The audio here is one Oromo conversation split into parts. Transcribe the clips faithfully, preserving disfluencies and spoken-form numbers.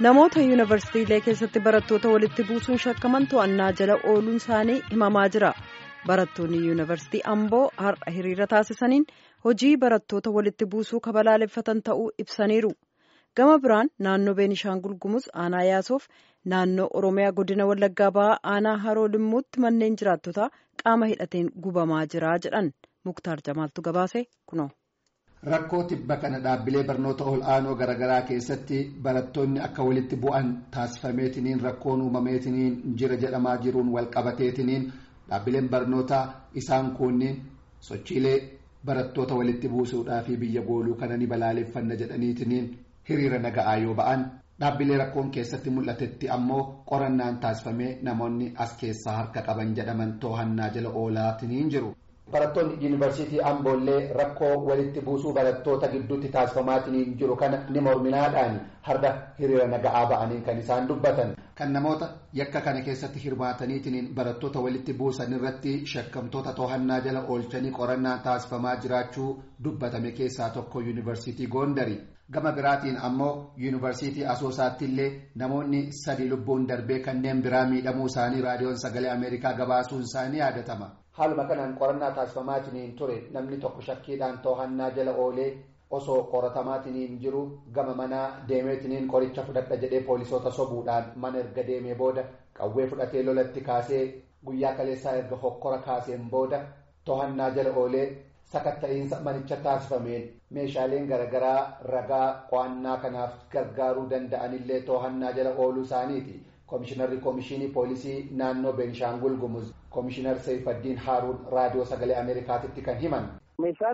namoota yuunivarsiitiilee keessatti barattoota walitti buusuun shakkaman to'annaa jala ooluun isaanii himamaa jira. Barattoonni yuunivarsiitii Amboo har'a hiriira taasisaniin hojii barattoota walitti buusuu kabalaaleffatan ta'uu ibsaniiru. Gama biraan naannoo Beenishaangul Gumuz aanaa Yaasoof naannoo Oromiyaa godina Wallaggaa Bahaa aanaa Haroo Limmuutti manneen jiraattotaa qaama hidhateen gubamaa jira jedhan. Muktaar Jamaaltu gabaase kunoo. Rakkoo tibba kana dhaabbilee barnoota ol'aanoo garaagaraa keessatti barattoonni akka walitti bu'an taasifameetiniin rakkoon uumameetiniin jira jedhamaa jiruun walqabateetiniin dhaabbileen barnootaa isaan kunniin sochiilee barattoota walitti buusuudhaa fi biyya gooluu kana ni balaaleffanna jedhaniitiniin hiriira naga'aa yoo ba'an dhaabbilee rakkoon keessatti mul'atetti ammoo qorannaan taasifamee namoonni as keessaa harka qaban jedhaman to'annaa jala oolaatiniin jiru. Barattoonni yuunivarsiitii Amboollee rakkoo walitti buusuu barattoota gidduutti taasifamaatiin jiru kana ni morminaadhaan har'a hiriira naga'aa ba'aniin kan isaan dubbatan. Kan namoota yakka kana keessatti hirmaataniitiin barattoota walitti buusan irratti shakkamtoota to'annaa jala oolchanii qorannaa taasifamaa jiraachuu dubbatame keessaa tokko yuunivarsiitii Gondari. Gama biraatiin ammoo yuunivarsiitii Asoosaatti illee namoonni sadi lubbuun darbee kanneen biraa miidhamuu isaanii raadiyoon sagalee Ameerikaa gabaasuun isaanii yaadatama. Haaluma kanaan qorannaa taasifamaatiin ture namni tokko shakkiidhaan to'annaa jala oolee osoo qoratamaatiin jiru gama manaa deemeetiin qoricha fudhadha jedhee poolisoota sobuudhaan mana erga deemee booda qawwee fudhatee lolatti kaasee guyyaa kaleessaa erga hokkora kaaseen booda to'annaa jala oolee sakatta'iinsa manicha taasifameen meeshaaleen garaagaraa ragaa qo'annaa kanaaf gargaaruu danda'anillee to'annaa jala ooluu isaaniiti. Komishinarri Komishinii Poolisii naannoo Beenishaangul Gumuz Komishinar Seyfaddiin Haaruun raadiyoo sagalee Ameerikaatitti kan himan. Meeshaan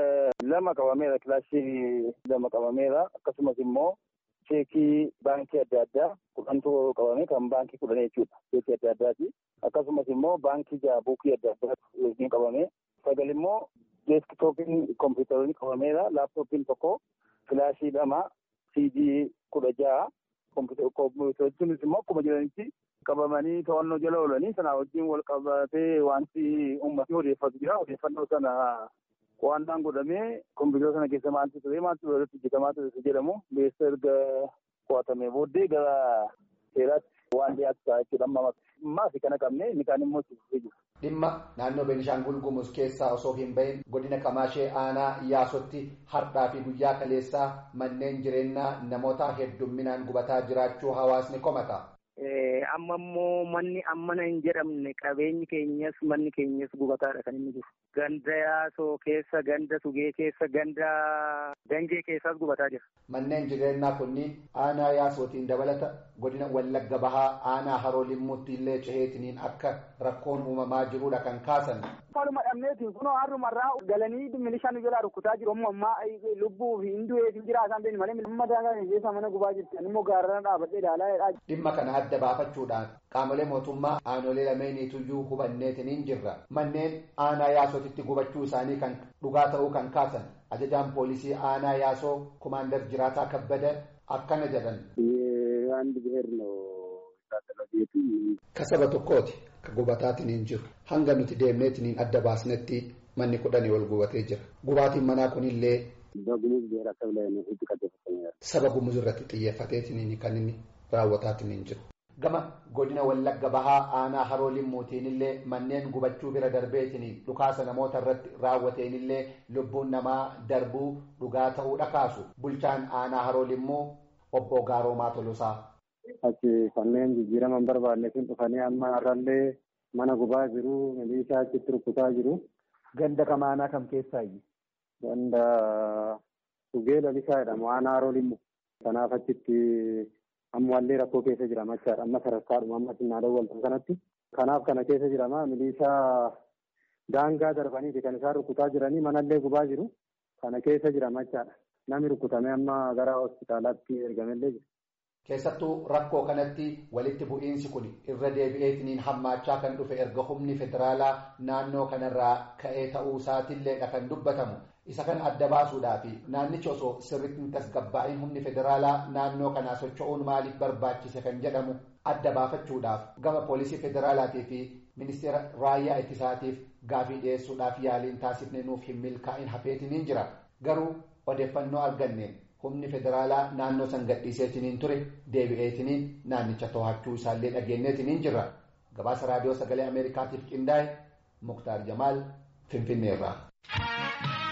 lama qabameera, kilaashii lama qabameera. Akkasumas immoo cheekii baankii adda addaa kudhantu qabame kan baankii kudhan jechuudha. Cheekii adda addaati. Akkasumas immoo baankii jaabuukii adda addaatu qabame. Sagal immoo deeskitooppiin kompiitaroonni qabameera. Laaptooppiin tokko kilaashii lama siidii kudha ja'a. Kompiitaroonni immoo akkuma jiranitti qabamanii to'annoo jala oolanii sana wajjin wal qabatee wanti uummatni odeeffatu jira. Odeeffannoo sana qo'annaan godhamee kompiitara sana keessa maaltu ture maaltu irratti hojjetamaa ture jedhamu beessa erga qo'atamee booddee gara seeraatti waan dhiyaatu ta'a jechuudha. Amma maafi kana qabne inni kaan immoo suuqee jiru. Dhimma naannoo Beenishaangul Gumuz keessaa osoo hin bahin godina Kamaashee aanaa Yaasotti har'aa fi guyyaa kaleessaa manneen jireenyaa namoota heddumminaan gubataa jiraachuu hawaasni komata. Amma immoo manni ammana hin jedhamne qabeenyi keenyas manni keenyas gubataadha kan inni jiru. Ganda Yaasoo keessa, ganda Sugee keessa, ganda Ganjee keessaas gubataa jira. Manneen jireenyaa kunniin aanaa Yaasootiin dabalata godina Wallagga Bahaa aanaa Haroo Limmuutti illee ceheetiniin akka rakkoon uumamaa jirudha kan kaasan. Faluma dhabneetiin kunoo har'umarraa galanii milishaan jalaa rukkutaa jiru. Amma ammaa lubbuu fi hindu'ee fi jira isaan beekni malee amma daangaa keessa mana gubaa jirti. Ani immoo gaarrana dhaabadhee ilaalaa. Dhimma kana adda baafachuudhaan qaamolee mootummaa aanolee lameeniituyyuu hubanneetiniin jirra. Manneen aanaa Yaasootitti gubachuu isaanii kan dhugaa ta'uu kan kaasan ajajaan poolisii aanaa Yaasoo Kumaandar Jiraataa Kabbada akkana jedhan. Kasaba tokkooti ka gubataatiin jiru. Hanga nuti deemneetiniin adda baasnetti manni kudhanii ol gubatee jira. Gubaatiin manaa kunillee saba Gumuz irratti xiyyeeffateetiniin kan inni raawwataatiin jiru. Gama godina Wallagga Bahaa aanaa Haroo Limmuutiin illee manneen gubachuu bira darbeetiniin dhukaasa namoota irratti raawwateen illee lubbuun namaa darbuu dhugaa ta'uudha kaasu. Bulchaan aanaa Haroo Limmuu obbo Gaaroomaa Tolosaa. Achi kanneen jijjiiraman barbaanneetiin dhufanii amma har'allee mana gubaa jiru, milishaa achitti rukkutaa jiru. Ganda kamaanaa kam keessaayi? Ganda Sugee Lalishaa jedhamu aanaa Haroo Limmuu. Kanaaf achitti ammallee rakkoo keessa jira machaadha. Amma sadarkaadhuma amma sinnaadhaan waltan kanatti. Kanaaf kana keessa jirama milishaa daangaa darbaniiti kan isaan rukkutaa jiranii manallee gubaa jiru. Kana keessa jira machaadha. Namni rukkutame amma gara hospitaalaatti ergamellee jira. Keessattuu rakkoo kanatti walitti bu'iinsi kun irra deebi'eetiniin hammaachaa kan dhufe erga humni federaalaa naannoo kanarraa ka'ee ta'uu isaatiilleedha kan dubbatamu. Isa kan adda baasuudhaafi naannichi osoo sirriitti hin tasgabbaa'in humni federaalaa naannoo kanaa socho'uun maaliif barbaachise kan jedhamu adda baafachuudhaaf gama poolisii federaalaatii fi ministeera raayyaa ittisaatiif gaafii dhiyeessuudhaaf yaaliin taasifne nuuf hin milkaa'in hafeetiniin jira. Garuu odeeffannoo arganne humni federaalaa naannoo san gadhiiseetiniin ture deebi'eetiniin naannicha to'achuu isaallee dhageenyeetiniin jirra. Gabaasa raadiyoo sagalee Ameerikaatiif qindaa'e Muktaar Jamaal Finfinneerraa.